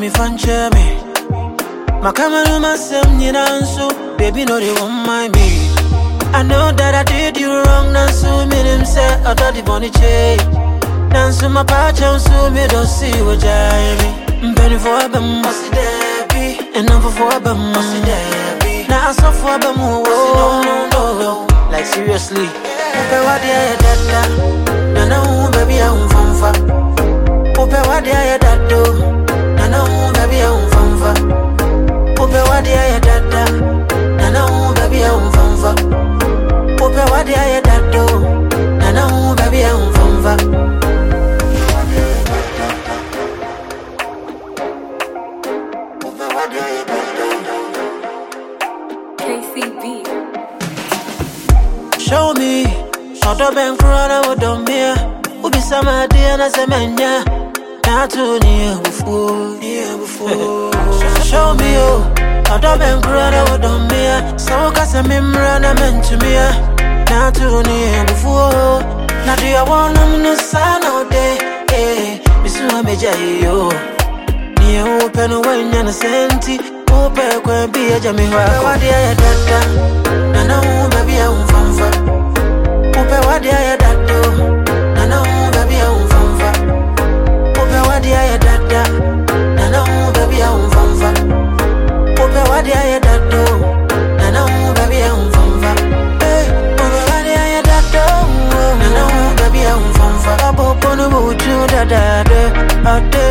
me fan me. My camera myself need answer. Baby, no, they won't mind me. I know that I did you wrong. Now, so me them say I thought the bunny chain. Now, so my patch on so me don't see what Jamie. Penny for a bum, must be. And number for a bum, must be. Now, I saw for a bum, no. Like, seriously. Ope what they dada. Now, baby, I'm from far. Ope what they dada. Now, baby, I'm from far. Ope what they dada. Now, baby, I'm from far. Ope what they dada. Now, baby, I'm from far. KCB. Show me, not a bank crowd, I don't bear. Ubi sama dear, and I say, mania. Not too near before. Show me, oh, not a bank crowd, I don't bear. So, cause I'm in run, I meant to me. Not too near before. Now, do you want them no sign all day? Eh, Miss Mameja, yo. Near open when you're a senti. Open, can be a jammy. What do you dada? Now, baby, I'm from far. Ope what dia dada. Nana baby I'm from far. Ope what dia dada. Nana baby I'm from far. Ope what dia dada. Nana baby I'm from far. Hey, ope what dia dada. Nana baby I'm from far. Abo pono buju dada. Ade